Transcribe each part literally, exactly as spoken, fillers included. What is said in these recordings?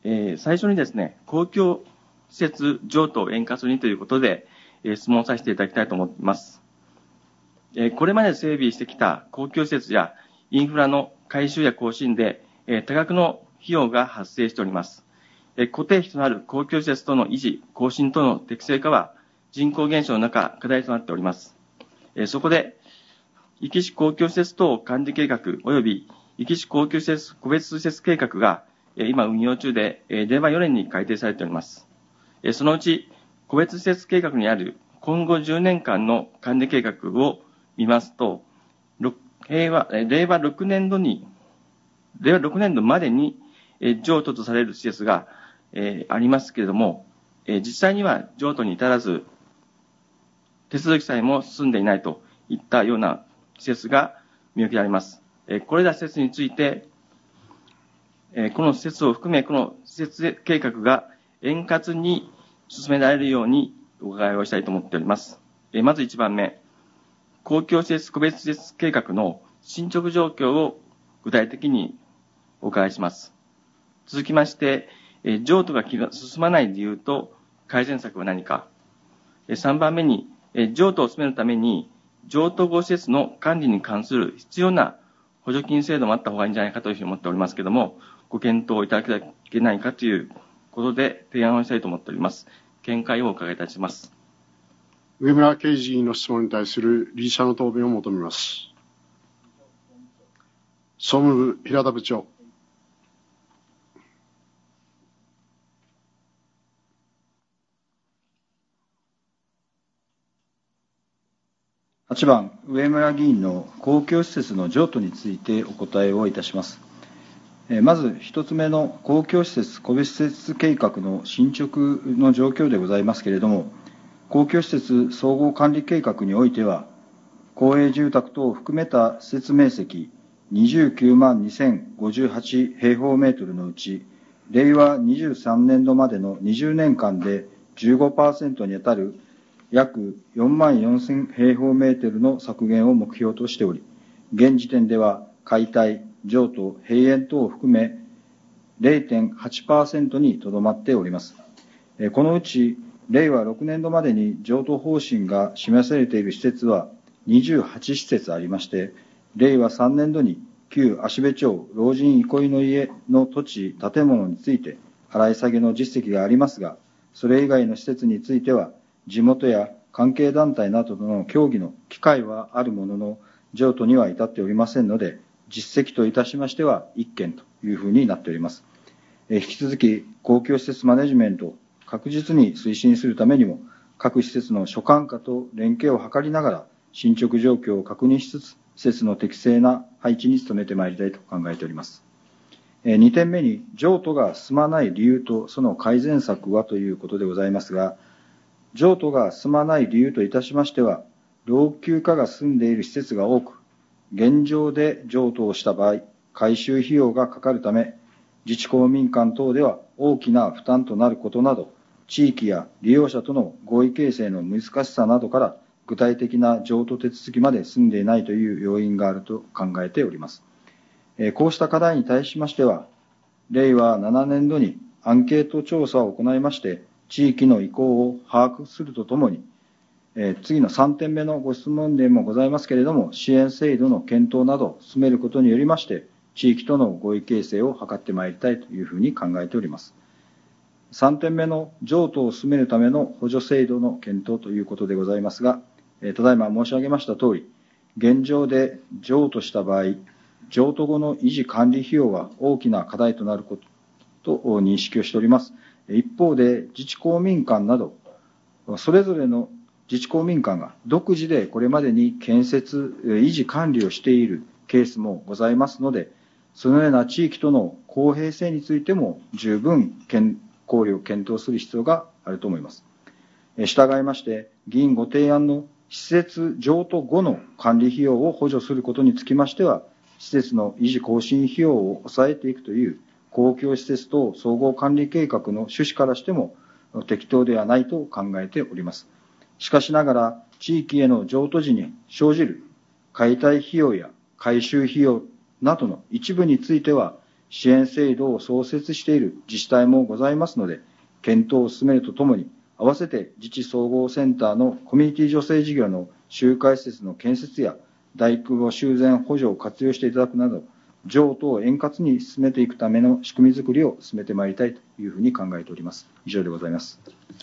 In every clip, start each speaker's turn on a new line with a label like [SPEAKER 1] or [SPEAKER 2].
[SPEAKER 1] えー、最初にですね、公共施設譲渡を円滑にということで、えー、質問させていただきたいと思います。えー、これまで整備してきた公共施設やインフラの改修や更新で、えー、多額の費用が発生しております。えー、固定費となる公共施設との維持、更新との適正化は人口減少の中、課題となっております。えー、そこで、壱岐市公共施設等管理計画及び壱岐市公共施設個別施設計画が今運用中で、れいわよねんに改定されております。そのうち、個別施設計画にある今後じゅうねんかんの管理計画を見ますと、令和ろくねんどに、令和ろくねんどまでに譲渡とされる施設がありますけれども、実際には譲渡に至らず、手続きさえも進んでいないといったような施設が見受けられます。これら施設について、この施設を含め、この施設計画が円滑に進められるようにお伺いをしたいと思っております。まずいちばんめ、公共施設個別施設計画の進捗状況を具体的にお伺いします。続きまして、譲渡が進まない理由と改善策は何か。さんばんめに、譲渡を進めるために、譲渡後施設の管理に関する必要な補助金制度もあった方がいいんじゃないかというふうに思っておりますけれども、ご検討いただけないかということで提案をしたいと思っております。見解をお伺いいたします。
[SPEAKER 2] 上村圭司議員の質問に対する理事者の答弁を求めます。総務部、平田部長。
[SPEAKER 3] はちばん、上村議員の公共施設の譲渡についてお答えをいたします。まず一つ目の公共施設個別施設計画の進捗の状況でございますけれども、公共施設総合管理計画においては、公営住宅等を含めた施設面積にじゅうきゅうまんにせんごじゅうはち平方メートルのうち、れいわにじゅうさんねんどまでのにじゅうねんかんで じゅうごパーセント にあたる約よんまんよんせん平方メートルの削減を目標としており、現時点では解体、譲渡、閉園等を含め れいてんはちパーセント にとどまっております。このうち、れいわろくねんどまでに譲渡方針が示されている施設はにじゅうはちしつありまして、れいわさんねんどに旧芦部町老人憩いの家の土地、建物について払い下げの実績がありますが、それ以外の施設については、地元や関係団体などとの協議の機会はあるものの、譲渡には至っておりませんので、実績といたしましてはいっけんというふうになっております。引き続き、公共施設マネジメントを確実に推進するためにも、各施設の所管課と連携を図りながら、進捗状況を確認しつつ、施設の適正な配置に努めてまいりたいと考えております。にてんめに、譲渡が進まない理由とその改善策はということでございますが、譲渡が進まない理由といたしましては、老朽化が進んでいる施設が多く、現状で譲渡をした場合、改修費用がかかるため、自治公民間等では大きな負担となることなど、地域や利用者との合意形成の難しさなどから、具体的な譲渡手続きまで進んでいないという要因があると考えております。こうした課題に対しましては、れいわななねんどにアンケート調査を行いまして、地域の意向を把握するとともに、次のさんてんめのご質問でもございますけれども、支援制度の検討などを進めることによりまして、地域との合意形成を図ってまいりたいというふうに考えております。さんてんめの譲渡を進めるための補助制度の検討ということでございますが、ただいま申し上げましたとおり、現状で譲渡した場合、譲渡後の維持管理費用は大きな課題となることと認識をしております。一方で、自治公民間など、それぞれの自治公民間が独自でこれまでに建設、維持管理をしているケースもございますので、そのような地域との公平性についても十分考慮を検討する必要があると思います。従いまして、議員ご提案の施設譲渡後の管理費用を補助することにつきましては、施設の維持更新費用を抑えていくという公共施設等総合管理計画の趣旨からしても適当ではないと考えております。しかしながら、地域への譲渡時に生じる解体費用や改修費用などの一部については、 支援制度を創設している自治体もございますので、検討を進めるとともに、合わせて自治総合センターのコミュニティ助成事業の集会施設の建設や大規模修繕補助を活用していただくなど、譲渡を円滑に進めていくための仕組みづくりを進めてまいりたいというふうに考えております。以上でございます。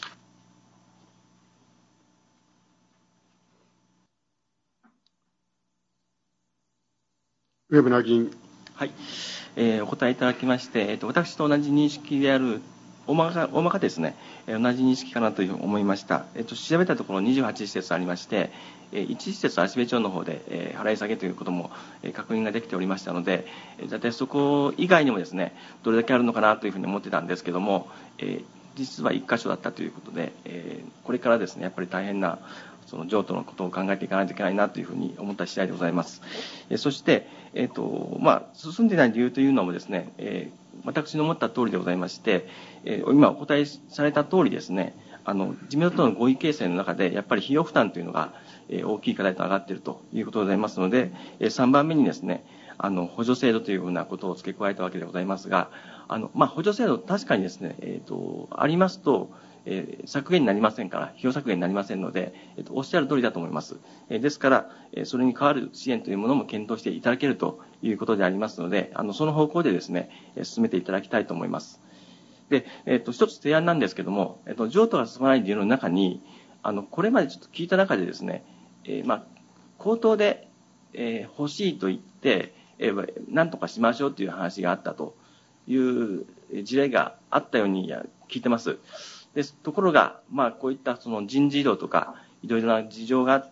[SPEAKER 2] 上村議員。
[SPEAKER 1] はい、えー、お答えいただきまして、えーと、私と同じ認識である、大まか、大まかですね、えー、同じ認識かなというふうに思いました。えーと、調べたところにじゅうはち施設ありまして、えー、いち施設、芦部町の方で、えー、払い下げということも、えー、確認ができておりましたので、えー、だいたいそこ以外にもですね、どれだけあるのかなというふうに思ってたんですけども、えー、実はいっ箇所だったということで、えー、これからですね、やっぱり大変な、その譲渡のことを考えていかないといけないなというふうに思った次第でございます。えー、そして、えーとまあ、進んでいない理由というのもですね、えー、私の思った通りでございまして、えー、今お答えされた通りですね、あの自民党との合意形成の中でやっぱり費用負担というのが、えー、大きい課題と上がっているということでございますので、えー、さんばんめにですね、あの補助制度というふうなことを付け加えたわけでございますが、あの、まあ、補助制度確かにですね、えーと、ありますと、えー、削減になりませんから、費用削減になりませんので、えーと、おっしゃる通りだと思います。えー、ですから、えー、それに代わる支援というものも検討していただけるということでありますので、あのその方向でですね、えー、進めていただきたいと思います。で、えーと、一つ提案なんですけども、えーと、譲渡が進まない理由の中に、あのこれまでちょっと聞いた中でですね、えー、まあ、口頭で、えー、欲しいと言って、えー、何とかしましょうという話があったという事例があったように聞いてます。です。ところが、まあ、こういったその人事異動とか、いろいろな事情があって、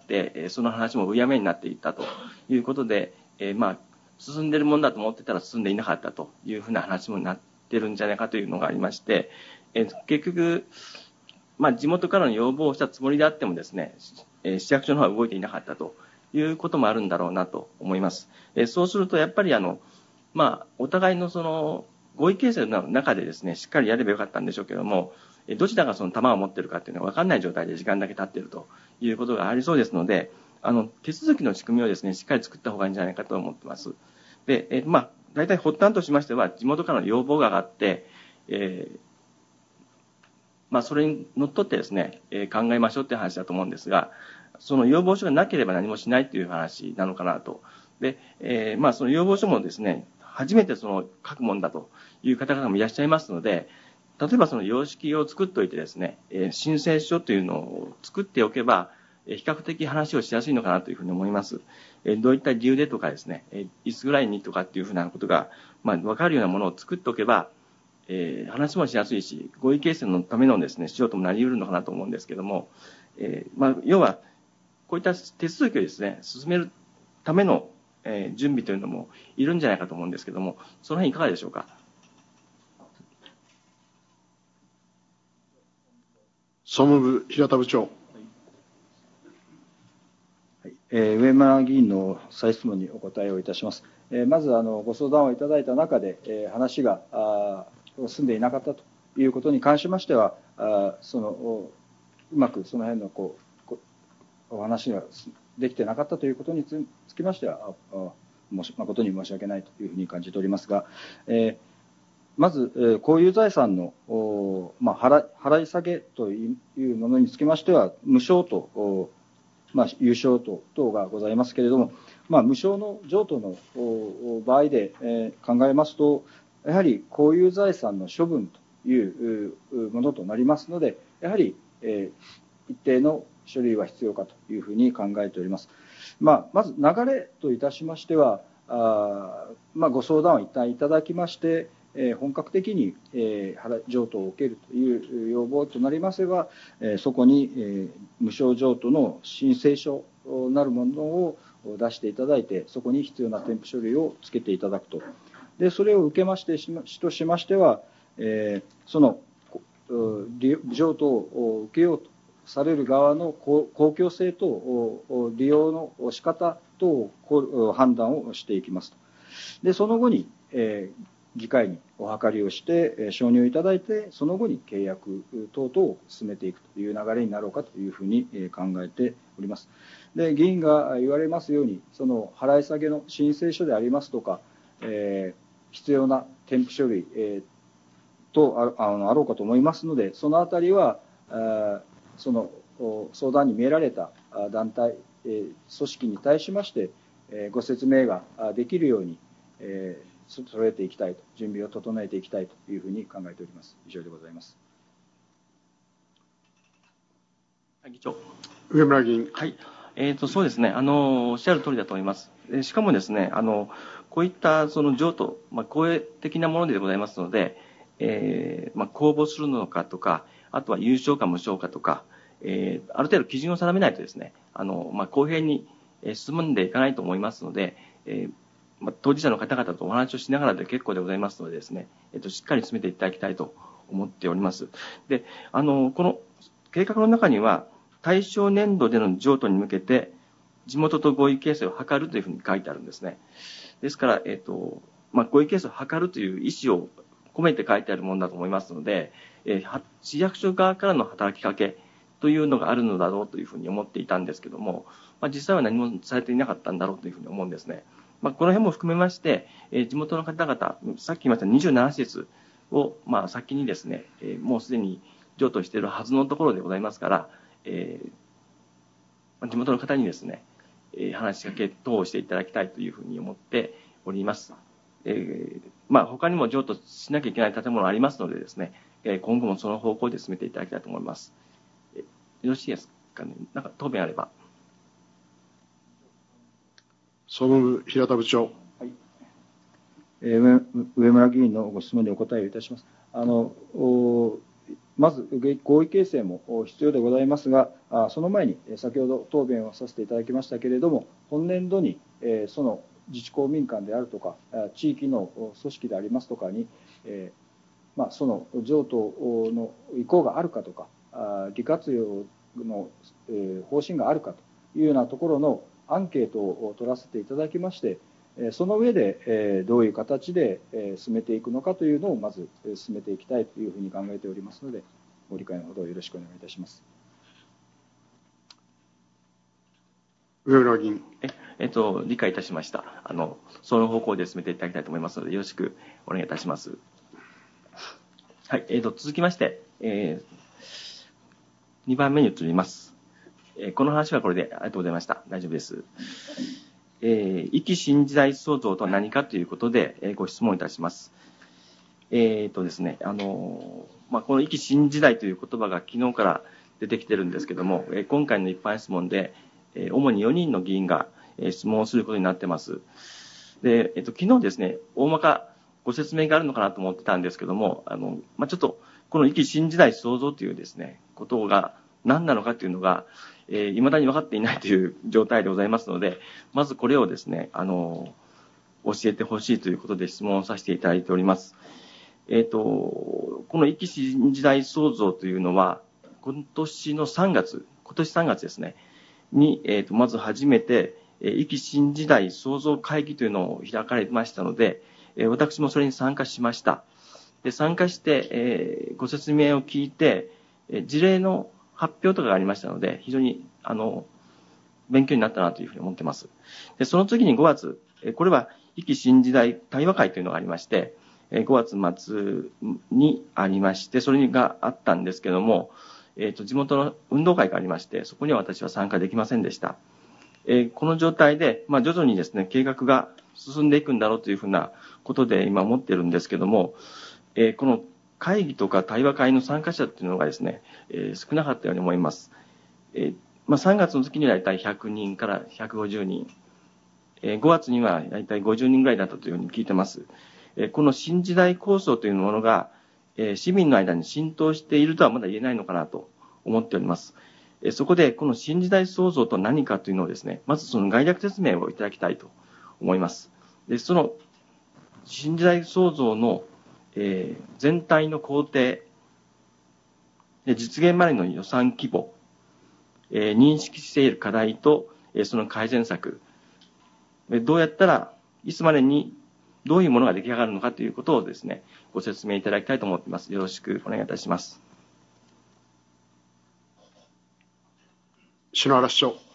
[SPEAKER 1] その話もうやめになっていったということで、えー、まあ、進んでいるものだと思ってたら進んでいなかったというふうな話もなってるんじゃないかというのがありまして、えー、結局、まあ、地元からの要望をしたつもりであってもですね、えー、市役所の方は動いていなかったということもあるんだろうなと思います。えー、そうすると、やっぱりあの、まあ、お互いのその合意形成の中でですね、しっかりやればよかったんでしょうけども、どちらがその弾を持っているかというのが分からない状態で時間だけ経っているということがありそうですので、あの手続きの仕組みをですね、しっかり作った方がいいんじゃないかと思っています。で、えまあ、大体発端としましては、地元からの要望が上がって、えーまあ、それにのっとってですね、えー、考えましょうという話だと思うんですが、その要望書がなければ何もしないという話なのかなと。で、えーまあ、その要望書もですね、初めてその書くものだという方々もいらっしゃいますので、例えばその様式を作っておいてですね、えー、申請書というのを作っておけば、えー、比較的話をしやすいのかなというふうに思います。えー、どういった理由でとかですね、えー、いつぐらいにとかっていうふうなことが、まあ、分かるようなものを作っておけば、えー、話もしやすいし、合意形成のためのですね、しようともなり得るのかなと思うんですけども、えー、まあ、要は、こういった手続きをですね、進めるための、えー、準備というのもいるんじゃないかと思うんですけども、その辺いかがでしょうか。
[SPEAKER 2] 総務部、平田部長。
[SPEAKER 3] はい、えー、上村議員の再質問にお答えをいたします。えー、まずあのご相談をいただいた中で、えー、話があ進んでいなかったということに関しましては、あそのうまくその辺のこうお話ができてなかったということにつきましては、ああ誠に申し訳ないというふうに感じておりますが、えー、まず、えー、公有財産の、まあ、払, 払い下げというものにつきましては、無償と、まあ、有償と等がございますけれども、まあ、無償の譲渡の場合で、えー、考えますと、やはり公有財産の処分というものとなりますので、やはり、えー、一定の書類は必要かというふうに考えております。まあ、まず流れといたしましては、あまあ、ご相談を一旦いただきまして、えー、本格的に、えー、譲渡を受けるという要望となりますが、えー、そこに、えー、無償譲渡の申請書なるものを出していただいて、そこに必要な添付書類をつけていただくと。で、それを受けましてしまとしましては、えー、その譲渡を受けようとされる側の公共性と利用の仕方等を判断をしていきますと。で、その後に、えー、議会にお諮りをして承認をいただいて、その後に契約等々を進めていくという流れになろうかというふうに考えております。で、議員が言われますように、その払い下げの申請書でありますとか、えー、必要な添付書類、えー、と あ, あのあろうかと思いますので、そのあたりはあその相談に見えられた団体、えー、組織に対しまして、えー、ご説明ができるように、えー、揃えていきたいと、準備を整えていきたいというふうに考えております。以上でございます。
[SPEAKER 1] 議長。
[SPEAKER 2] 上村議員。
[SPEAKER 1] はい。えーと、そうですね。あの、おっしゃる通りだと思います。しかもですね、あの、こういったその譲渡、まあ、公営的なものでございますので、えー、まあ、公募するのかとか、あとは有償か無償かとか、えー、ある程度基準を定めないとですね、あの、まあ、公平に進んでいかないと思いますので、えー、まあ、当事者の方々とお話をしながらで結構でございますのでですね、えっと、しっかり進めていただきたいと思っております。で、あの、この計画の中には、対象年度での譲渡に向けて、地元と合意形成を図るというふうに書いてあるんですね。ですから、えっと、まあ、合意形成を図るという意思を込めて書いてあるものだと思いますので、えー、市役所側からの働きかけというのがあるのだろうというふうに思っていたんですけども、まあ、実際は何もされていなかったんだろうというふうに思うんですね。まあ、この辺も含めまして、えー、地元の方々、さっき言いましたにじゅうなな施設を、まあ、先にですね、えー、もうすでに譲渡しているはずのところでございますから、えー、地元の方にですね、えー、話しかけ等をしていただきたいというふうに思っております。えー、まあ、他にも譲渡しなきゃいけない建物ありますのでですね、えー、今後もその方向で進めていただきたいと思います。えー、よろしいですかね。なんか答弁あれば。
[SPEAKER 2] 総務部、平田部長。
[SPEAKER 3] はい、えー、上村議員のご質問にお答えをいたします。あのまず合意形成も必要でございますが、その前に先ほど答弁をさせていただきましたけれども、本年度にその自治公民館であるとか、地域の組織でありますとかに、まあ、その譲渡の意向があるかとか、利活用の方針があるかというようなところのアンケートを取らせていただきまして、その上でどういう形で進めていくのかというのをまず進めていきたいというふうに考えておりますので、ご理解のほどよろしくお願いいたします。
[SPEAKER 2] 上村議員。
[SPEAKER 1] え、えっと、理解いたしました。あの、その方向で進めていただきたいと思いますので、よろしくお願いいたします。はい、えっと、続きまして、えー、にばんめに移ります。えー、この話はこれでありがとうございました。大丈夫です。えー、壱岐新時代創造とは何かということで、えー、ご質問いたします。えーとですね、あのまあ、この壱岐新時代という言葉が昨日から出てきてるんですけども、えー、今回の一般質問で、えー、主によにんの議員が、えー、質問をすることになってます。で、えっと、昨日ですね、大まかご説明があるのかなと思ってたんですけども、あの、まあ、ちょっと、この壱岐新時代創造というですね、ことが何なのかというのが、えー、未だに分かっていないという状態でございますので、まずこれをですね、あの、教えてほしいということで質問をさせていただいております。えっと、この壱岐新時代創造というのは、今年のさんがつ、今年さんがつですね、に、えっと、まず初めて、壱岐新時代創造会議というのを開かれましたので、私もそれに参加しました。で、参加して、えー、ご説明を聞いて、事例の発表とかがありましたので、非常に、あの、勉強になったなというふうに思っています。で、その次にごがつ、これは、壱岐新時代対話会というのがありまして、ごがつ末にありまして、それがあったんですけども、えっと、地元の運動会がありまして、そこには私は参加できませんでした。えー、この状態で、まあ、徐々にですね、計画が進んでいくんだろうというふうなことで今思ってるんですけども、えー、この会議とか対話会の参加者っていうのがですね、えー、少なかったように思います。えーまあ、さんがつの時にはだいたいひゃくにんからひゃくごじゅうにん、えー、ごがつにはだいたいごじゅうにんぐらいだったというふうに聞いてます。えー、この新時代構想というものが、えー、市民の間に浸透しているとはまだ言えないのかなと思っております。そこで、この新時代創造と何かというのをですね、まずその概略説明をいただきたいと思います。で、その新時代創造の、えー、全体の工程、で実現までの予算規模、えー、認識している課題と、えー、その改善策、どうやったらいつまでにどういうものが出来上がるのかということをですね、ご説明いただきたいと思っています。よろしくお願いいたします。
[SPEAKER 2] 篠原市長。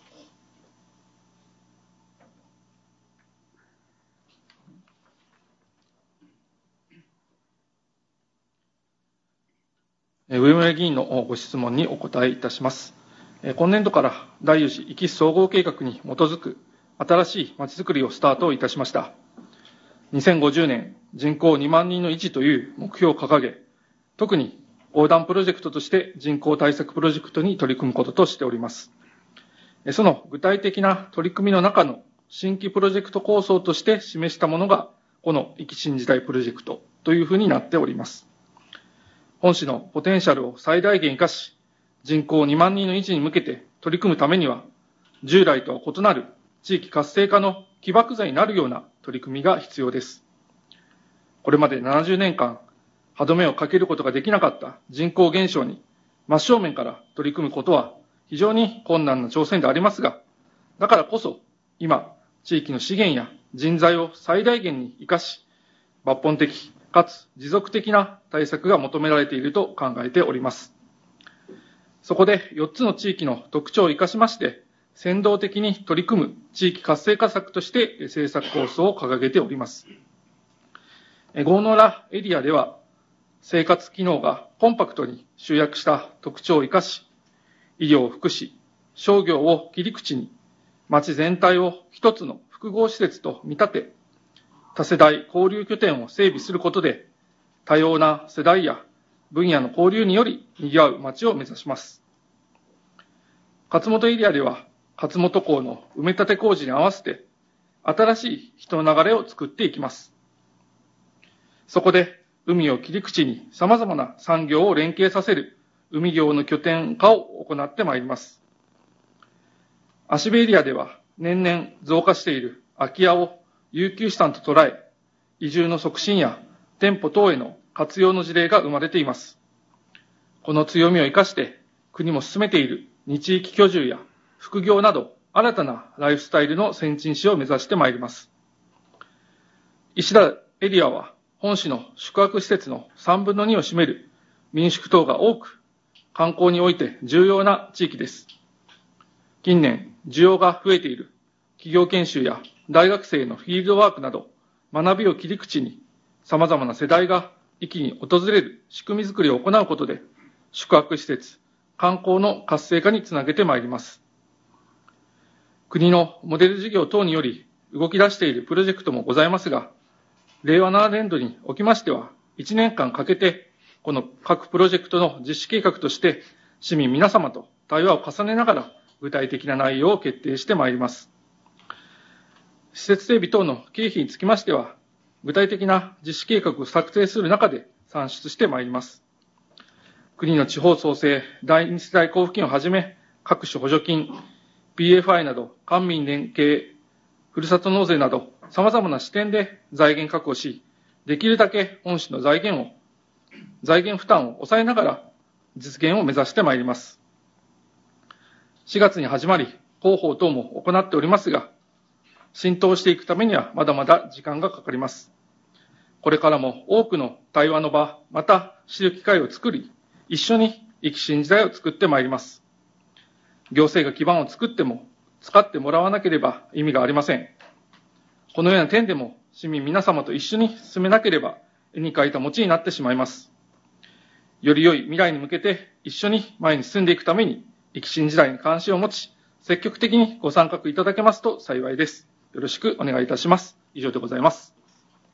[SPEAKER 4] 上村議員のご質問にお答えいたします。今年度から第四次壱岐市総合計画に基づく新しいまちづくりをスタートいたしました。にせんごじゅうねん人口にまんにんの維持という目標を掲げ、特に横断プロジェクトとして人口対策プロジェクトに取り組むこととしております。その具体的な取り組みの中の新規プロジェクト構想として示したものが、この壱岐新時代プロジェクトというふうになっております。本市のポテンシャルを最大限生かし、人口にまんにんの維持に向けて取り組むためには、従来とは異なる地域活性化の起爆剤になるような取り組みが必要です。これまでななじゅうねんかん、歯止めをかけることができなかった人口減少に真正面から取り組むことは非常に困難な挑戦でありますが、だからこそ今、地域の資源や人材を最大限に生かし、抜本的かつ持続的な対策が求められていると考えております。そこでよっつの地域の特徴を生かしまして、先導的に取り組む地域活性化策として政策構想を掲げております。郷ノ浦エリアでは、生活機能がコンパクトに集約した特徴を生かし、医療、福祉、商業を切り口に、町全体を一つの複合施設と見立て、多世代交流拠点を整備することで、多様な世代や分野の交流により賑わう町を目指します。勝本エリアでは、勝本港の埋め立て工事に合わせて、新しい人の流れを作っていきます。そこで、海を切り口に様々な産業を連携させる海業の拠点化を行ってまいります。芦部エリアでは年々増加している空き家を有給資産と捉え、移住の促進や店舗等への活用の事例が生まれています。この強みを生かして国も進めている二地域居住や副業など新たなライフスタイルの先進地を目指してまいります。石田エリアは本市の宿泊施設のさんぶんのにを占める民宿等が多く、観光において重要な地域です。近年、需要が増えている企業研修や大学生のフィールドワークなど、学びを切り口に様々な世代が壱岐に訪れる仕組みづくりを行うことで、宿泊施設、観光の活性化につなげてまいります。国のモデル事業等により動き出しているプロジェクトもございますが、れいわななねんどにおきましては、いちねんかんかけて、この各プロジェクトの実施計画として、市民皆様と対話を重ねながら、具体的な内容を決定してまいります。施設整備等の経費につきましては、具体的な実施計画を策定する中で算出してまいります。国の地方創生第二世代交付金をはじめ、各種補助金、ピーエフアイ など、官民連携、ふるさと納税など、様々な視点で財源確保し、できるだけ本市の財源を、財源負担を抑えながら実現を目指してまいります。しがつに始まり、広報等も行っておりますが、浸透していくためにはまだまだ時間がかかります。これからも多くの対話の場、また知る機会を作り、一緒に壱岐新時代を作ってまいります。行政が基盤を作っても、使ってもらわなければ意味がありません。このような点でも市民皆様と一緒に進めなければ絵に描いた餅になってしまいます。より良い未来に向けて一緒に前に進んでいくために、壱岐新時代に関心を持ち、積極的にご参画いただけますと幸いです。よろしくお願いいたします。以上でございます。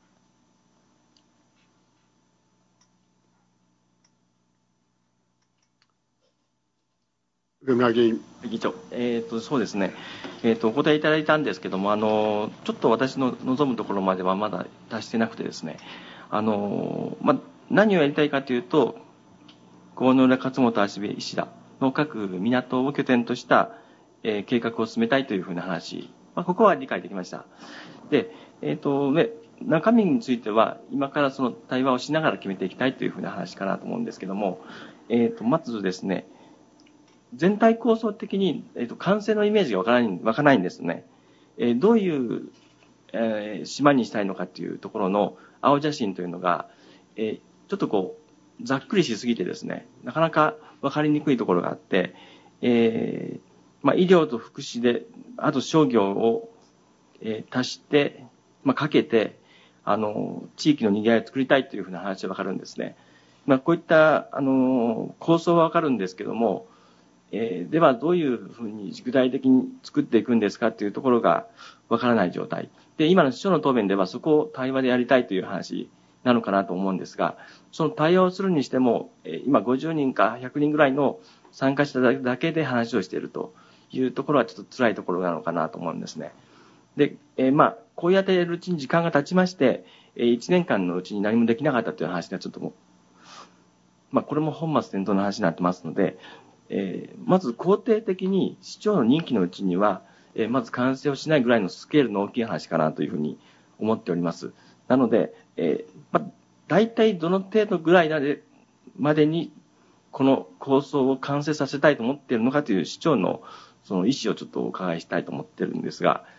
[SPEAKER 2] 上村議員。
[SPEAKER 1] 議長、えーと、そうですね、えーと、お答えいただいたんですけども、あのちょっと私の望むところまではまだ達してなくてですね、あの、ま、何をやりたいかというと、郷ノ浦、勝本、芦部、石田の各港を拠点とした、えー、計画を進めたいというふうな話、まあ、ここは理解できました。で、えーとね、中身については、今からその対話をしながら決めていきたいというふうな話かなと思うんですけども、えーと、まずですね、全体構想的に、えーと、完成のイメージがわからない、わからないんですね。えー、どういう、えー、島にしたいのかというところの青写真というのが、えー、ちょっとこう、ざっくりしすぎてですね、なかなかわかりにくいところがあって、えー、まあ、医療と福祉で、あと商業を、えー、足して、まあ、かけて、あの、地域の賑わいを作りたいというふうな話はわかるんですね。 まあ、こういったあの構想はわかるんですけども、えー、ではどういうふうに具体的に作っていくんですかというところがわからない状態で、今の市長の答弁ではそこを対話でやりたいという話なのかなと思うんですが、その対話をするにしても、えー、今ごじゅうにんかひゃくにんぐらいの参加者だけで話をしているというところはちょっと辛いところなのかなと思うんですね。で、えー、まあこうやってやるうちに時間が経ちまして、えー、いちねんかんのうちに何もできなかったという話がちょっともう、まあこれも本末転倒の話になってますので、えー、まず肯定的に市長の任期のうちには、えー、まず完成をしないぐらいのスケールの大きい話かなというふうに思っております。なので、えーまあ、大体どの程度ぐらいでまでにこの構想を完成させたいと思っているのかという市長のその意思をちょっとお伺いしたいと思っているんですが。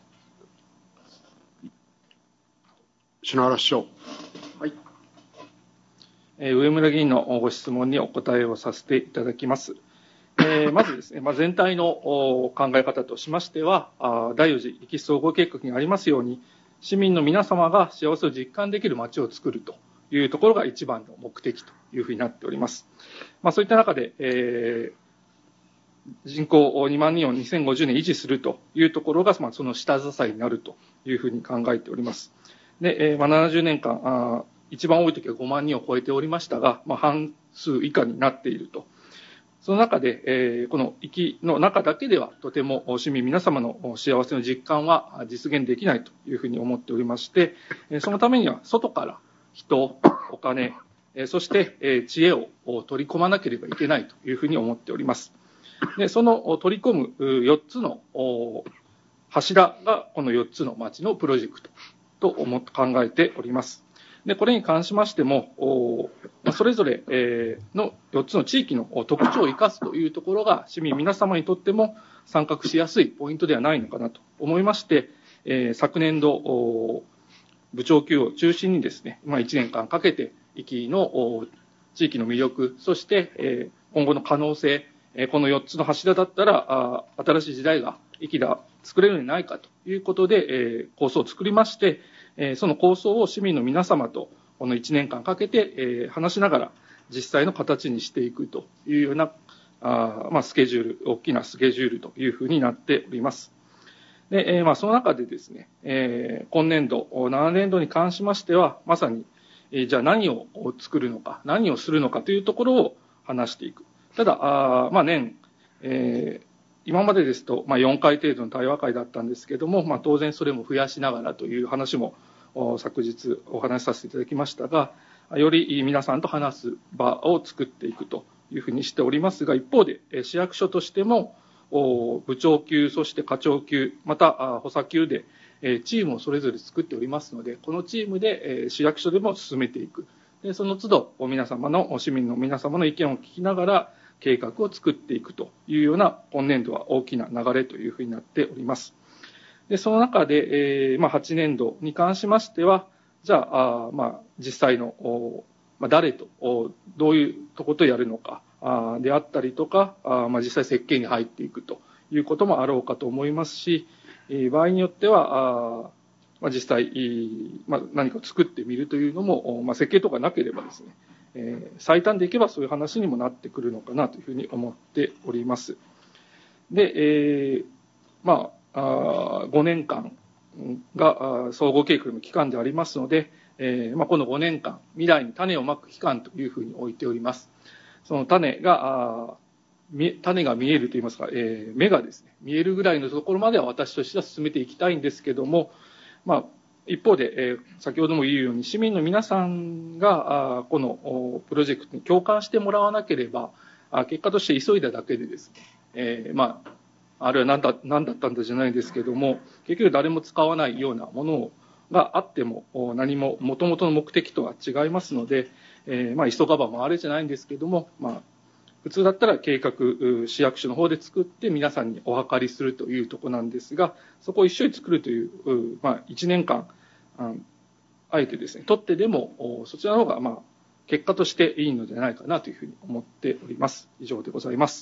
[SPEAKER 2] 篠原市長。
[SPEAKER 4] はい。えー、上村議員のご質問にお答えをさせていただきます。えー、まずですね、まあ、全体の考え方としましては、第四次域総合計画にありますように、市民の皆様が幸せを実感できる街を作るというところが一番の目的というふうになっております。まあ、そういった中で、えー、人口にまんにんをにせんごじゅうねん維持するというところが、まあ、その下支えになるというふうに考えております。で、えーまあ、ななじゅうねんかん、あ一番多い時はごまんにんを超えておりましたが、まあ、半数以下になっていると。その中で、えー、この域の中だけではとても市民皆様の幸せの実感は実現できないというふうに思っておりまして、そのためには外から人、お金、そして知恵を取り込まなければいけないというふうに思っております。で、その取り込むよっつの柱がこのよっつの町のプロジェクトと思って考えております。で、これに関しましても、それぞれのよっつの地域の特徴を生かすというところが市民皆様にとっても参画しやすいポイントではないのかなと思いまして、昨年度、部長級を中心にですね、まあ、いちねんかんかけて、域の地域の魅力、そして今後の可能性、このよっつの柱だったら、新しい時代が域が作れるんじゃないかということで、構想を作りまして、その構想を市民の皆様とこのいちねんかんかけて話しながら実際の形にしていくというような、あまあ、スケジュール、大きなスケジュールというふうになっております。で、まあ、その中でですね、今年度、ななねんどに関しましては、まさに、じゃあ何を作るのか、何をするのかというところを話していく。ただ、あまあ、年、えー今までですと、まあ、よんかい程度の対話会だったんですけども、まあ、当然それも増やしながらという話も昨日お話しさせていただきましたが、より皆さんと話す場を作っていくというふうにしておりますが、一方で市役所としても部長級、そして課長級、また補佐級でチームをそれぞれ作っておりますので、このチームで市役所でも進めていく。でその都度皆様の、市民の皆様の意見を聞きながら、計画を作っていくというような今年度は大きな流れというふうになっております。で、その中で、えー、まあ、はちねんどに関しましては、じゃあ、あまあ、実際の、まあ、誰と、どういうとことやるのか、あであったりとか、あまあ、実際設計に入っていくということもあろうかと思いますし、えー、場合によっては、あまあ、実際、まあ、何かを作ってみるというのも、まあ、設計とかなければですね、えー、最短でいけばそういう話にもなってくるのかなというふうに思っております。で、えー、まあ、あごねんかんが総合計画の期間でありますので、えーまあ、このごねんかん、未来に種をまく期間というふうに置いております。その種が、あ種が見えるといいますか、えー、芽がですね、見えるぐらいのところまでは私としては進めていきたいんですけども、まあ、一方で、えー、先ほども言うように市民の皆さんがあこのプロジェクトに共感してもらわなければ、あ結果として急いだだけでですね、えー、まあ、あれは何だ、何だったんだじゃないですけども、結局誰も使わないようなものがあっても何も元々の目的とは違いますので、えー、まあ、急がば回れじゃないんですけども、まあ、普通だったら計画、市役所の方で作って皆さんにお諮りするというところなんですが、そこを一緒に作るという、まあ、いちねんかん、あえてですね、取ってでも、そちらの方が、まあ、結果としていいのではないかなというふうに思っております。以上でございます。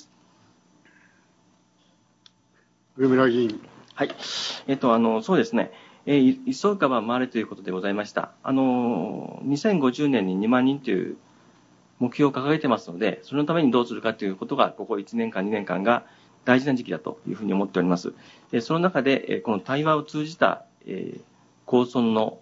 [SPEAKER 2] 上村議員。
[SPEAKER 1] はい。えっと、あの、そうですね。えー、急がば回れということでございました。あの、にせんごじゅうねんににまんにんという目標を掲げてますので、そのためにどうするかということが、ここいちねんかん、にねんかんが大事な時期だというふうに思っております。その中で、この対話を通じた構想の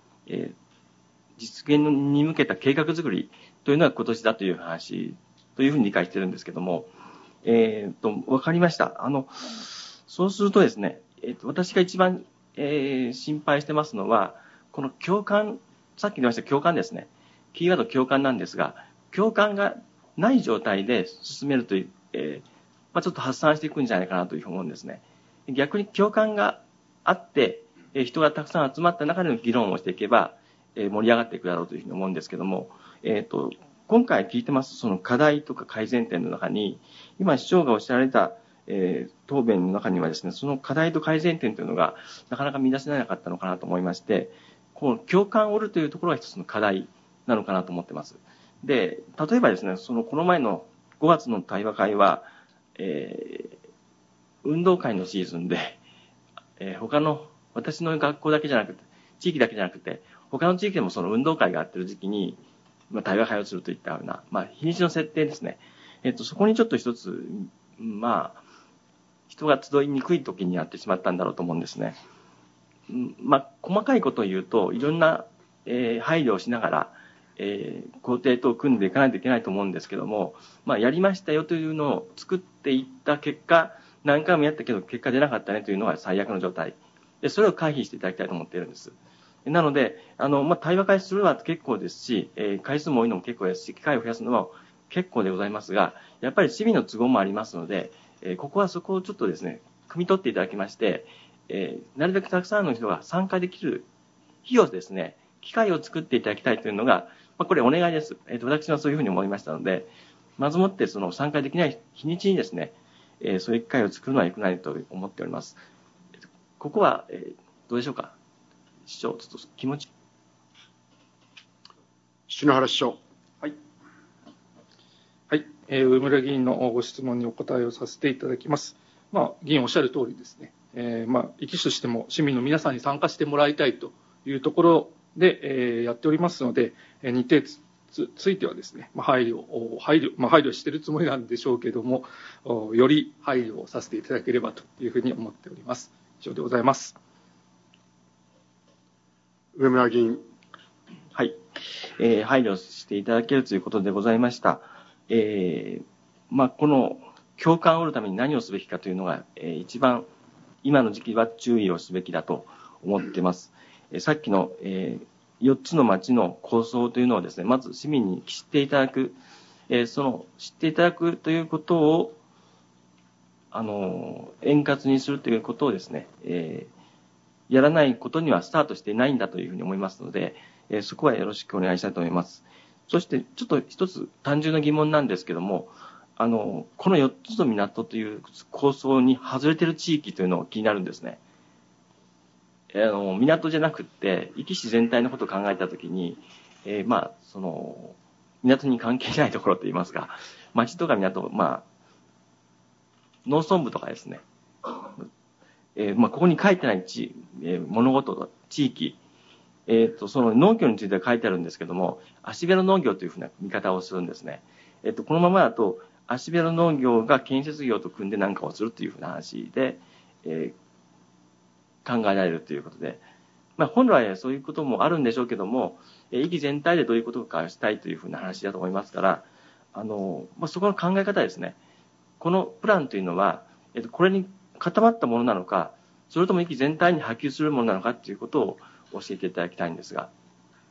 [SPEAKER 1] 実現に向けた計画作りというのが今年だという話というふうに理解しているんですけども、えー、と、わかりました。あの、そうするとですね、えー、と私が一番、えー、心配してますのは、この共感、さっき言いました共感ですね。キーワード共感なんですが、共感がない状態で進めるという、えーまあ、ちょっと発散していくんじゃないかなというふうに思うんですね。逆に共感があって、えー、人がたくさん集まった中での議論をしていけば、えー、盛り上がっていくだろうというふうに思うんですけども、えー、と今回聞いてますその課題とか改善点の中に、今市長がおっしゃられた、えー、答弁の中にはですね、その課題と改善点というのがなかなか見出せなかったのかなと思いまして、この共感を得るというところが一つの課題なのかなと思ってます。で、例えばですね、そのこの前のごがつの対話会は、えー、運動会のシーズンで、えー、他の私の学校だけじゃなくて、地域だけじゃなくて、他の地域でもその運動会があってる時期に、まあ、対話会をするといったような、まあ、日にちの設定ですね。えっと、そこにちょっと一つ、まあ、人が集いにくい時にやってしまったんだろうと思うんですね。まあ、細かいことを言うと、いろんな、えー、配慮をしながら、えー、工程等を組んでいかないといけないと思うんですけども、まあ、やりましたよというのを作っていった結果、何回もやったけど結果出なかったねというのが最悪の状態。で、それを回避していただきたいと思っているんです。なので、あの、まあ、対話会するのは結構ですし、えー、回数も多いのも結構ですし、機会を増やすのは結構でございますが、やっぱり市民の都合もありますので、えー、ここはそこをちょっとですね、汲み取っていただきまして、えー、なるべくたくさんの人が参加できる日をですね、機会を作っていただきたいというのが、まあ、これお願いです。えー、と私はそういうふうに思いましたので、まずもってその参加できない日にちにですね、えー、そういう機会を作るのは良くないと思っております。ここは、えー、どうでしょうか。市長、ちょっと気持ち。
[SPEAKER 2] 篠原市長。
[SPEAKER 4] はい。はい、えー、上村議員のご質問にお答えをさせていただきます。まあ、議員おっしゃる通りですね、えー、まあ、壱岐市としても市民の皆さんに参加してもらいたいというところで、えー、やっておりますので、日程つついてはですね、まあ、配慮、配慮、まあ、配慮しているつもりなんでしょうけども、より配慮をさせていただければというふうに思っております。以上でございます。
[SPEAKER 2] 上村議員。
[SPEAKER 1] はい、えー、配慮していただけるということでございました。えー、まあ、この共感を得るために何をすべきかというのが、えー、一番今の時期は注意をすべきだと思っています。えー、さっきの、えー、よっつの町の構想というのをですね、まず市民に知っていただく、えー、その知っていただくということをあの円滑にするということをですね、えーやらないことにはスタートしていないんだというふうに思いますので、えー、そこはよろしくお願いしたいと思います。そして、ちょっと一つ単純な疑問なんですけども、あの、このよっつの港という構想に外れている地域というのが気になるんですね。あの、港じゃなくって、壱岐市全体のことを考えたときに、えー、まあ、その、港に関係ないところといいますか、町とか港、まあ、農村部とかですね、えーまあ、ここに書いてない地、えー、物事、地域、えーと、その農業については書いてあるんですけども、足ベロ農業というふうな見方をするんですね。えーと、このままだと、足ベロ農業が建設業と組んで何かをするというふうな話で、えー、考えられるということで、まあ、本来はそういうこともあるんでしょうけども、壱岐全体でどういうことかしたいというふうな話だと思いますから、あの、まあ、そこの考え方ですね。このプランというのは、えーと、これに固まったものなのか、それとも壱岐全体に波及するものなのかということを教えていただきたいんですが。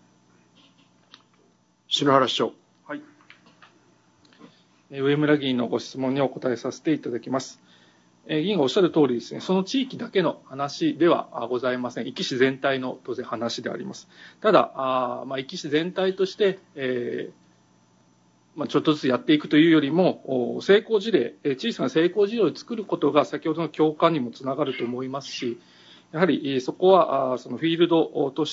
[SPEAKER 2] 篠原市長。
[SPEAKER 4] はい。上村議員のご質問にお答えさせていただきます。議員がおっしゃる通りですね、その地域だけの話ではございません。壱岐市全体の当然話であります。ただ、あまあ、壱岐市全体として、えーまあ、ちょっとずつやっていくというよりも、成功事例、小さな成功事例を作ることが先ほどの共感にもつながると思いますし、やはりそこはそのフィールドとして、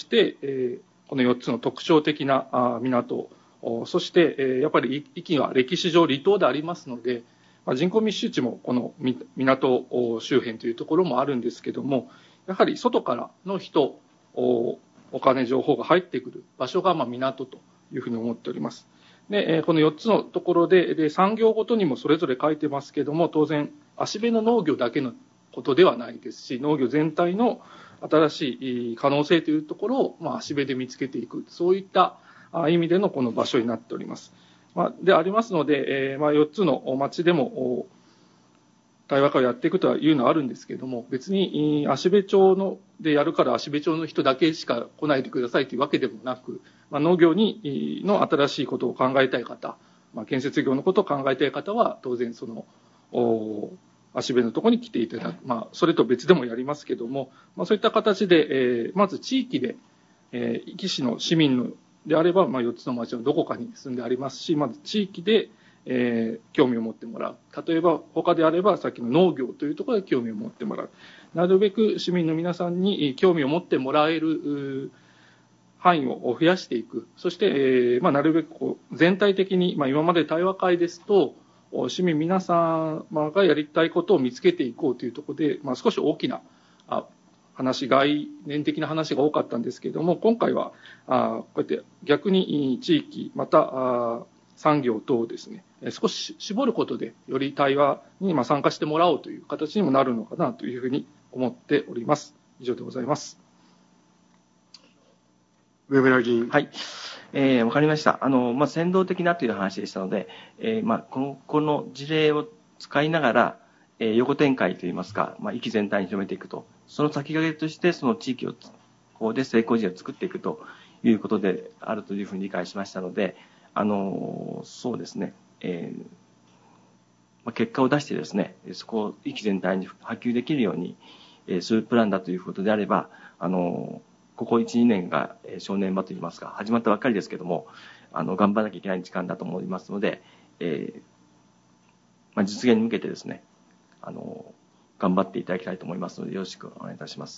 [SPEAKER 4] このよっつの特徴的な港、そしてやっぱり壱岐は歴史上離島でありますので、人口密集地もこの港周辺というところもあるんですけども、やはり外からの人、お金、情報が入ってくる場所が港というふうに思っております。 で、このよっつのところで、で、産業ごとにもそれぞれ書いてますけども、当然、芦部の農業だけのことではないですし、農業全体の新しい可能性というところを、まあ、芦部で見つけていく、そういった意味でのこの場所になっております。まあ、でありますので、えー、まあ、よっつの町でも、対話会をやっていくというのはあるんですけれども、別に芦部町のでやるから芦部町の人だけしか来ないでくださいというわけでもなく、まあ、農業にの新しいことを考えたい方、まあ、建設業のことを考えたい方は当然その芦部のところに来ていただく、まあ、それと別でもやりますけども、まあ、そういった形で、えー、まず地域で、えー、壱岐市の市民のであれば、まあ、よっつの町のどこかに住んでありますし、まず地域でえー、興味を持ってもらう。例えば他であればさっきの農業というところで興味を持ってもらう。なるべく市民の皆さんに興味を持ってもらえる範囲を増やしていく。そして、えーまあ、なるべくこう全体的に、まあ、今まで対話会ですと市民皆様がやりたいことを見つけていこうというところで、まあ、少し大きなあ話、概念的な話が多かったんですけれども、今回はあこうやって逆に地域またあ産業等をですね、少し絞ることで、より対話に参加してもらおうという形にもなるのかなというふうに思っております。以上でございます。
[SPEAKER 2] 上村議員。
[SPEAKER 1] はい。えー、わかりました。あの、まあ、先導的なという話でしたので、えー、まあ、この、この事例を使いながら、えー、横展開といいますか、まあ、域全体に広めていくと。その先駆けとして、その地域を、こうで成功事例を作っていくということであるというふうに理解しましたので、あのそうですね、えーまあ、結果を出してですね、そこを域全体に波及できるように、えー、するプランだということであれば、あのここいち、にねんが正念場といいますか、始まったばっかりですけども、あの頑張らなきゃいけない時間だと思いますので、えーまあ、実現に向けてですね、あの頑張っていただきたいと思いますので、よろしくお願いいたします。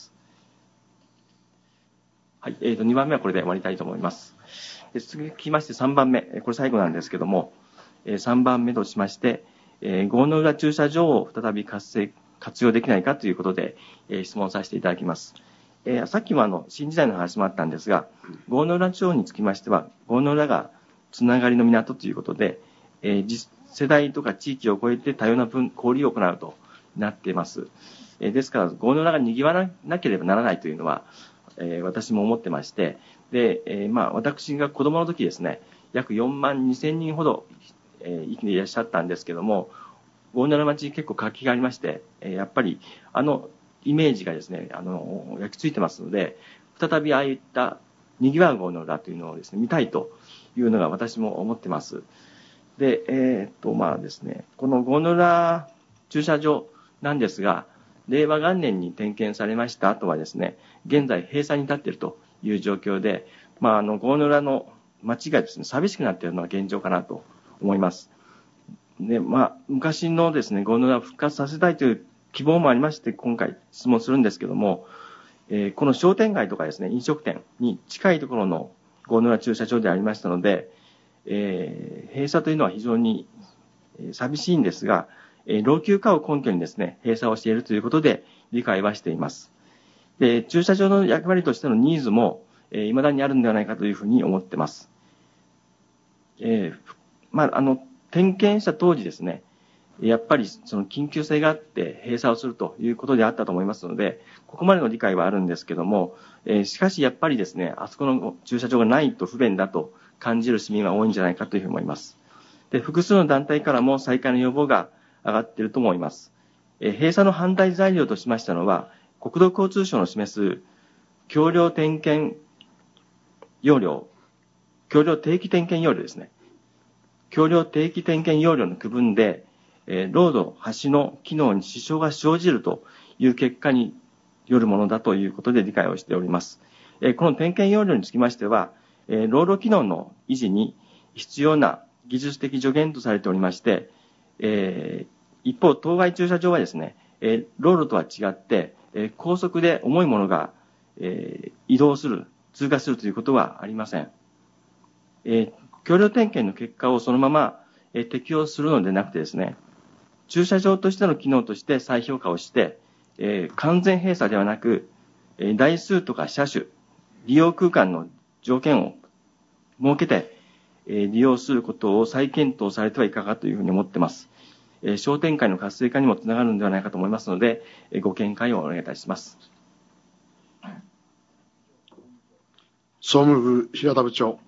[SPEAKER 1] はい、えーと、にばんめはこれで終わりたいと思います。続きましてさんばんめ、これ最後なんですけども、さんばんめとしまして、郷の浦駐車場を再び活性活用できないかということで、質問させていただきます。さっきもあの新時代の話もあったんですが、郷の浦地方につきましては、郷の浦がつながりの港ということで、世代とか地域を超えて多様な分交流を行うとなっています。ですから、郷の浦が賑わなければならないというのは、私も思ってまして、で、えー、まあ、私が子供の時ですね、約よんまんにせんにんほど、えー、生きていらっしゃったんですけども、郷の浦町結構活気がありまして、えー、やっぱりあのイメージがですね、あの、焼き付いてますので、再びああいった賑わう郷の浦というのをですね、見たいというのが私も思ってます。で、えー、っと、まあですね、この郷の浦駐車場なんですが、れいわ元年に点検されました後はですね、現在閉鎖に至っているという状況で、まあ、あの、郷の浦の町がですね、寂しくなっているのが現状かなと思います。で、まあ、昔のですね、郷の浦を復活させたいという希望もありまして、今回質問するんですけども、えー、この商店街とかですね、飲食店に近いところの郷の浦駐車場でありましたので、えー、閉鎖というのは非常に寂しいんですが、老朽化を根拠にですね、閉鎖をしているということで理解はしています。で、駐車場の役割としてのニーズも、えー、未だにあるんではないかというふうに思っています。えー、まあ、あの、点検した当時ですね、やっぱりその緊急性があって閉鎖をするということであったと思いますので、ここまでの理解はあるんですけども、えー、しかしやっぱりですね、あそこの駐車場がないと不便だと感じる市民は多いんじゃないかというふうに思います。で、複数の団体からも再開の要望が上がっていると思います。えー、閉鎖の反対材料としましたのは、国土交通省の示す橋梁点検要領、橋梁定期点検要領ですね。橋梁定期点検要領の区分で、えー、ロード、橋の機能に支障が生じるという結果によるものだということで理解をしております。えー、この点検要領につきましては、えー、ロード機能の維持に必要な技術的助言とされておりまして、えー、一方、当該駐車場はですね、えー、ロードとは違って、えー、高速で重いものが、えー、移動する、通過するということはありません。えー、橋梁点検の結果をそのまま、えー、適用するのでなくてですね、駐車場としての機能として再評価をして、えー、完全閉鎖ではなく、えー、台数とか車種、利用空間の条件を設けて、 利用することを再検討されてはいかがというふうに思っています。商店会の活性化にもつながるのではないかと思いますので、ご見解をお願いいたします。
[SPEAKER 2] 総務部、平田部長。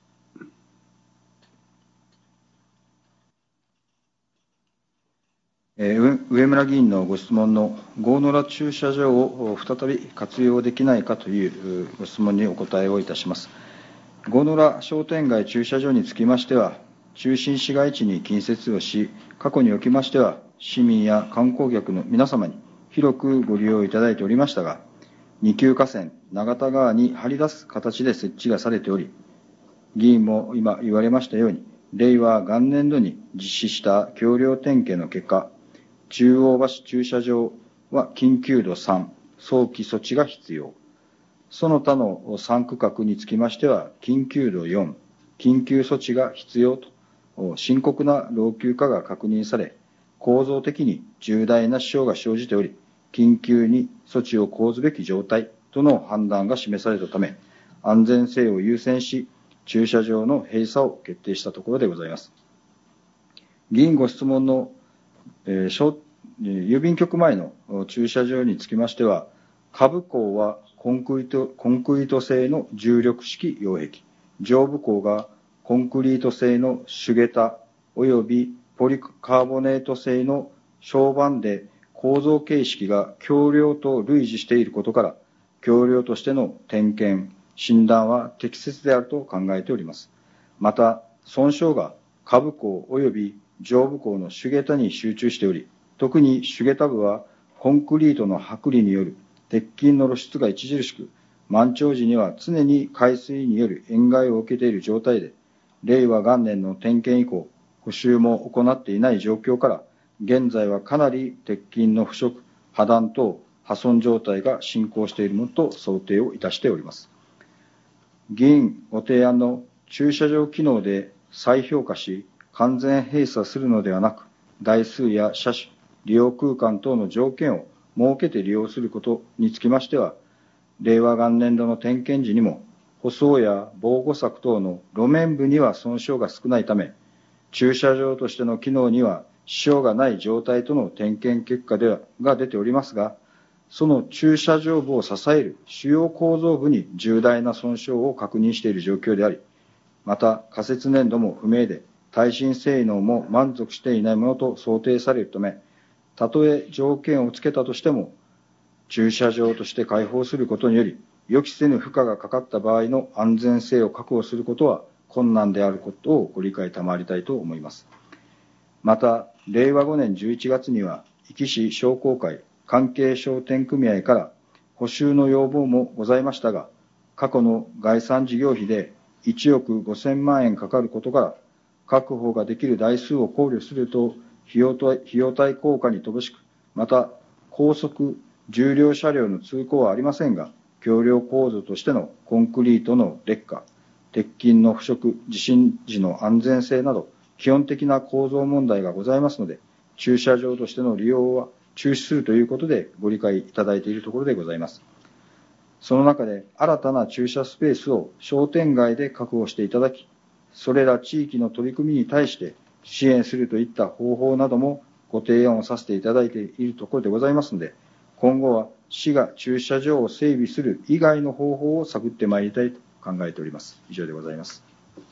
[SPEAKER 3] 上村議員のご質問の郷野良駐車場を再び活用できないかというご質問にお答えをいたします。郷野良商店街駐車場につきましては、中心市街地に近接をし、過去におきましては、市民や観光客の皆様に広くご利用いただいておりましたが、二級河川、永田川に張り出す形で設置がされており、議員も今言われましたように、令和元年度に実施した橋梁点検の結果、中央橋駐車場は緊急度さん、早期措置が必要。その他のさん区画につきましては、緊急度よん、緊急措置が必要と、深刻な老朽化が確認され、構造的に重大な支障が生じており、緊急に措置を講ずべき状態との判断が示されたため、安全性を優先し、駐車場の閉鎖を決定したところでございます。議員ご質問のえー、郵便局前の駐車場につきましては、下部構はコンクリート、コンクリート製の重力式擁壁、上部構がコンクリート製の主下駄及びポリカーボネート製の床板で構造形式が橋梁と類似していることから、橋梁としての点検、診断は適切であると考えております。また、損傷が下部構及び上部構の主下駄に集中しており、特に主下駄部はコンクリートの剥離による鉄筋の露出が著しく、満潮時には常に海水による塩害を受けている状態で、令和元年の点検以降、補修も行っていない状況から、現在はかなり鉄筋の腐食、破断等破損状態が進行しているものと想定をいたしております。議員ご提案の駐車場機能で再評価し、完全閉鎖するのではなく、台数や車種、利用空間等の条件を設けて利用することにつきましては、令和元年度の点検時にも、舗装や防護柵等の路面部には損傷が少ないため、駐車場としての機能には支障がない状態との点検結果ではが出ておりますが、その駐車場部を支える主要構造部に重大な損傷を確認している状況であり、また仮設年度も不明で、耐震性能も満足していないものと想定されるため、たとえ条件をつけたとしても、駐車場として開放することにより、予期せぬ負荷がかかった場合の安全性を確保することは困難であることをご理解賜りたいと思います。また、令和ごねんじゅういちがつには、壱岐市商工会関係商店組合から補修の要望もございましたが、過去の概算事業費でいちおくごせんまんえんかかることから、確保ができる台数を考慮すると、費用対、費用対効果に乏しく、また、高速、重量車両の通行はありませんが、橋梁構造としてのコンクリートの劣化、鉄筋の腐食、地震時の安全性など、基本的な構造問題がございますので、駐車場としての利用は中止するということでご理解いただいているところでございます。その中で、新たな駐車スペースを商店街で確保していただき、それら地域の取り組みに対して支援するといった方法などもご提案をさせていただいているところでございますので、今後は市が駐車場を整備する以外の方法を探ってまいりたいと考えております。以上でございます。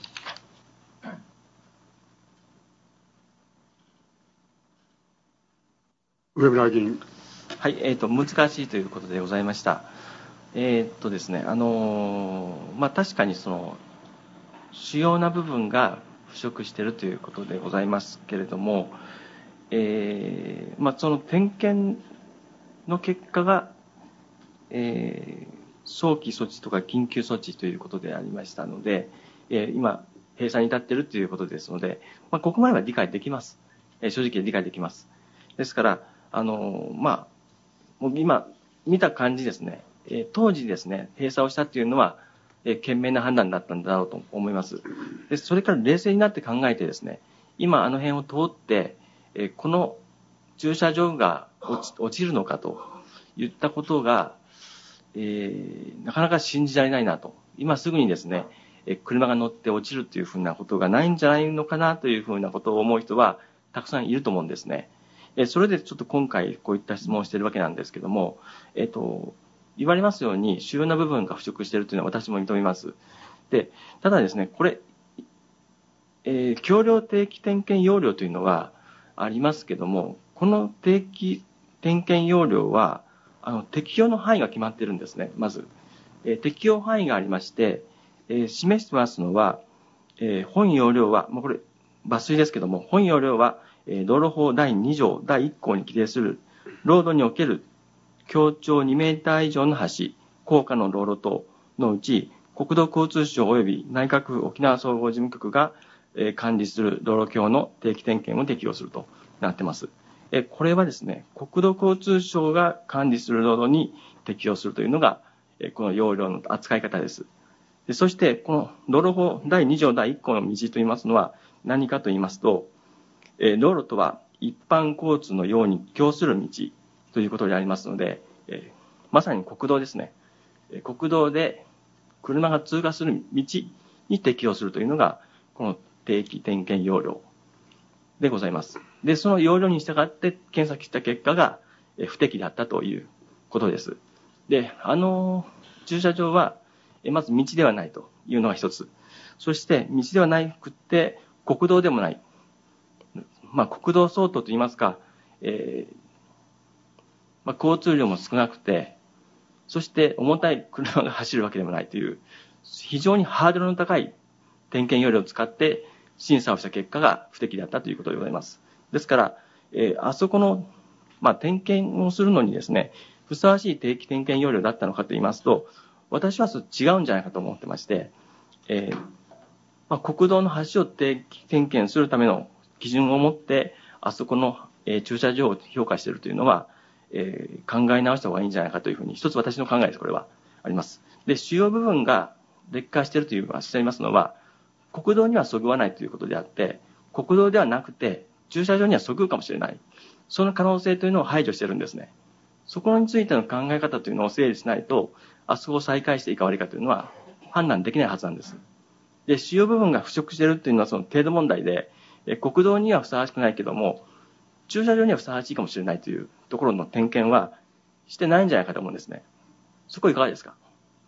[SPEAKER 2] 上村議員。
[SPEAKER 1] はい、えっと、難しいということでございました。えっとですね、あの、まあ、確かにその、主要な部分が腐食しているということでございますけれども、えーまあ、その点検の結果が、えー、早期措置とか緊急措置ということでありましたので、えー、今、閉鎖に至っているということですので、まあ、ここまでは理解できます。えー、正直理解できます。ですから、あのー、まあ、もう今、見た感じですね、えー、当時ですね、閉鎖をしたというのは、えー、賢明な判断だったんだろうと思います。で、それから冷静になって考えてですね、今あの辺を通って、えー、この駐車場が落ち、落ちるのかといったことが、えー、なかなか信じられないなと。今すぐにですね、 え車が乗って落ちるというふうなことがないんじゃないのかなというふうなことを思う人はたくさんいると思うんですね。えそれでちょっと今回こういった質問をしているわけなんですけども、えっと、言われますように主要な部分が腐食しているというのは私も認めます。で、ただですね、これ、えー、橋梁定期点検要領というのはありますけども、この定期点検要領は、あの、適用の範囲が決まっているんですね、まず。えー、適用範囲がありまして、えー、示してますのは、えー、本要領は、もうこれ、抜粋ですけども、本要領は、えー、道路法だいに条だいいっ項に規定する、ロードにおける協調にメーター以上の橋、高架の道路等のうち、国土交通省及び内閣府沖縄総合事務局が、えー、管理する道路橋の定期点検を適用するとなっています。えー、これはですね、国土交通省が管理する道路に適用するというのが、えー、この要領の扱い方です。でそして、この道路法だいに条だいいっ項の道といいますのは何かと言いますと、えー、道路とは一般交通のように供する道ということでありますので、えー、まさに国道ですね。えー、国道で車が通過する道に適用するというのが、この定期点検要領でございます。で、その要領に従って検索した結果が不適だったということです。で、あの、駐車場は、まず道ではないというのが一つ。そして、道ではなくて、国道でもない。まあ、国道相当といいますか、えーまあ、交通量も少なくて、そして重たい車が走るわけでもないという、非常にハードルの高い点検要領を使って審査をした結果が不適だったということでございます。ですから、えー、あそこの、まあ、点検をするのにですね、ふさわしい定期点検要領だったのかと言いますと、私は違うんじゃないかと思ってまして、えーまあ、国道の橋を定期点検するための基準を持って、あそこの、えー、駐車場を評価しているというのは、えー、考え直した方がいいんじゃないかというふうに、一つ私の考えです、これは。あります。で、主要部分が劣化しているというおっしゃいますのは、国道にはそぐわないということであって、国道ではなくて、駐車場にはそぐうかもしれない。その可能性というのを排除しているんですね。そこについての考え方というのを整理しないと、あそこを再開していいか悪いかというのは判断できないはずなんです。で、主要部分が腐食しているというのはその程度問題で、え国道にはふさわしくないけども、駐車場にはふさわしいかもしれないというところの点検はしてないんじゃないかと思うんですね。そこいかがですか。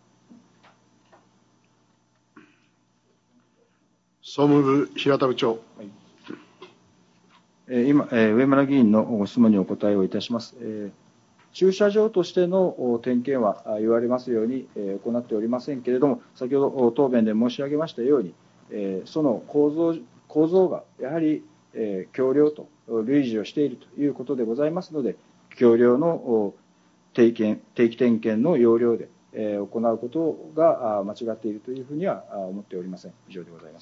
[SPEAKER 2] 総務部、平田部長。はい、
[SPEAKER 3] えー、今、えー、上村議員のご質問にお答えをいたします。えー、駐車場としての点検は言われますように、えー、行っておりませんけれども、先ほど答弁で申し上げましたように、えー、その構造、構造がやはり、えー、橋梁と類似をしているということでございますので、橋梁の定期定期点検の要領で、えー、行うことが間違っているというふうには思っておりません。以上でございます。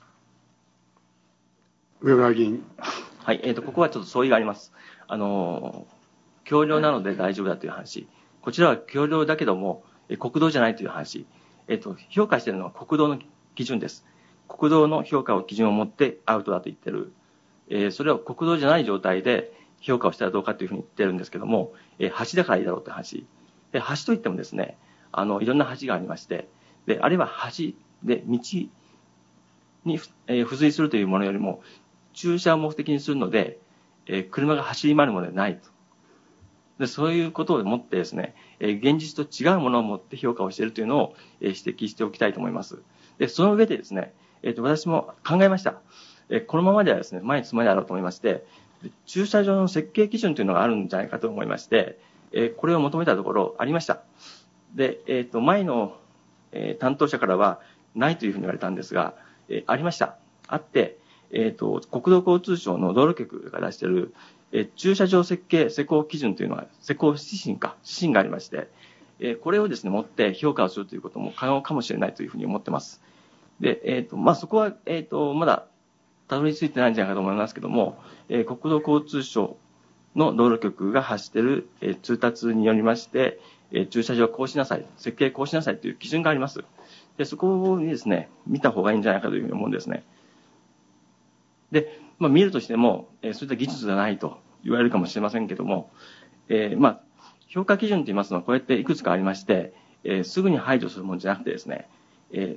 [SPEAKER 2] 上村議員。
[SPEAKER 1] はい、えーと、ここはちょっと相違があります。あの、橋梁なので大丈夫だという話。こちらは橋梁だけども、え国道じゃないという話。えっ、ー、と、評価しているのは国道の基準です。国道の評価を基準を持ってアウトだと言ってる。えー、それを国道じゃない状態で評価をしたらどうかというふうに言ってるんですけども、えー、橋だからいいだろうという話。で、橋といってもですね、あの、いろんな橋がありまして、で、あるいは橋で道に、えー、付随するというものよりも、駐車を目的にするので、えー、車が走り回るものではないと。で、そういうことをもってですね、えー、現実と違うものを持って評価をしているというのを、えー、指摘しておきたいと思います。で、その上でですね、えーと、私も考えました。えー、このままではですね、前に進まないだろうと思いまして、駐車場の設計基準というのがあるんじゃないかと思いまして、えー、これを求めたところありました。で、えーと、前の、えー、担当者からはないというふうに言われたんですが、えー、ありました。あって、えーと、国土交通省の道路局が出している、えー、駐車場設計施工基準というのは、施工指針か、指針がありまして、えー、これをですね、持って評価をするということも可能かもしれないというふうに思っています。で、えーと、まあ、そこは、えーと、まだたどり着いてないんじゃないかと思いますけども、えー、国土交通省の道路局が発している、えー、通達によりまして、えー、駐車場をこうしなさい、設計こうしなさいという基準があります。で、そこにですね、見た方がいいんじゃないかというふうに思うんですね。で、まあ、見るとしても、えー、そういった技術がないと言われるかもしれませんけども、えー、まあ、評価基準といいますのは、こうやっていくつかありまして、えー、すぐに排除するものじゃなくてですね、えー、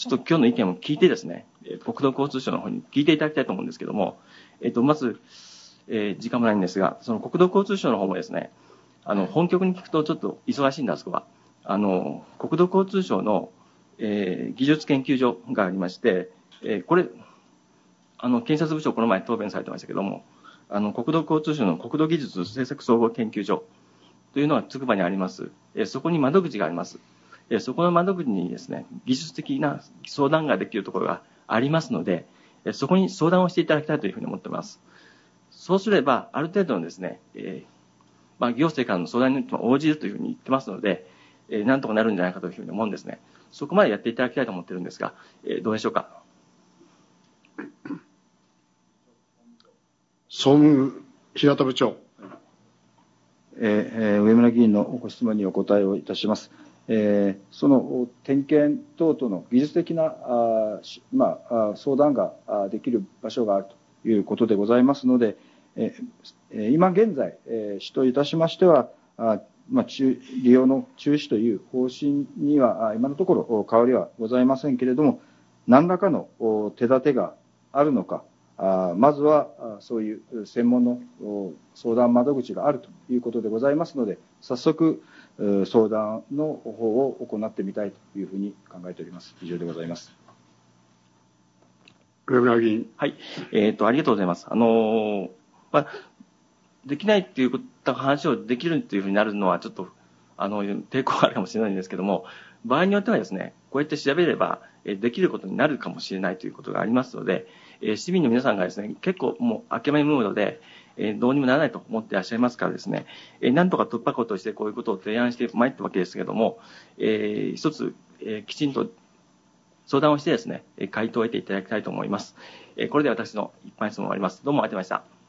[SPEAKER 1] ちょっと今日の意見を聞いてですね、国土交通省の方に聞いていただきたいと思うんですけども、えっと、まず、えー、時間もないんですが、その国土交通省の方もですね、あの、本局に聞くとちょっと忙しいんだ、あそこは。あの、国土交通省の、えー、技術研究所がありまして、えー、これ、あの、検察部長この前答弁されてましたけども、あの、国土交通省の国土技術政策総合研究所というのがつくばにあります。えー、そこに窓口があります。えー、そこの窓口にですね、技術的な相談ができるところがありますので、えー、そこに相談をしていただきたいというふうに思っています。そうすれば、ある程度のですね、えー、まあ、行政からの相談に応じるというふうに言ってますので、えー、なんとかなるんじゃないかというふうに思うんですね。そこまでやっていただきたいと思っているんですが、えー、どうでしょうか。
[SPEAKER 2] 総務部、平田部長。
[SPEAKER 3] えー、上村議員のご質問にお答えをいたします。えー、その点検等々の技術的なあ、まあ、相談ができる場所があるということでございますので、えー、今現在、えー、市といたしましては、あまあ、利用の中止という方針には今のところ変わりはございませんけれども、何らかの手立てがあるのか、あまずはそういう専門の相談窓口があるということでございますので、早速相談の方を行ってみたいというふうに考えております。以上でございます。
[SPEAKER 2] 上村議員。
[SPEAKER 1] はい、えっと、ありがとうございます。あのー、まあ、できないっていう話をできるっていうふうになるのはちょっと、あの、抵抗があるかもしれないんですけども、場合によってはですね、こうやって調べれば、できることになるかもしれないということがありますので、市民の皆さんがですね、結構もう明けムードで、どうにもならないと思っていらっしゃいますからですね、なんとか突破口としてこういうことを提案してまいったわけですけれども、えー、一つ、えー、きちんと相談をしてですね、回答を得ていただきたいと思います。これで私の一般質問が終わります。どうもありがとうございました。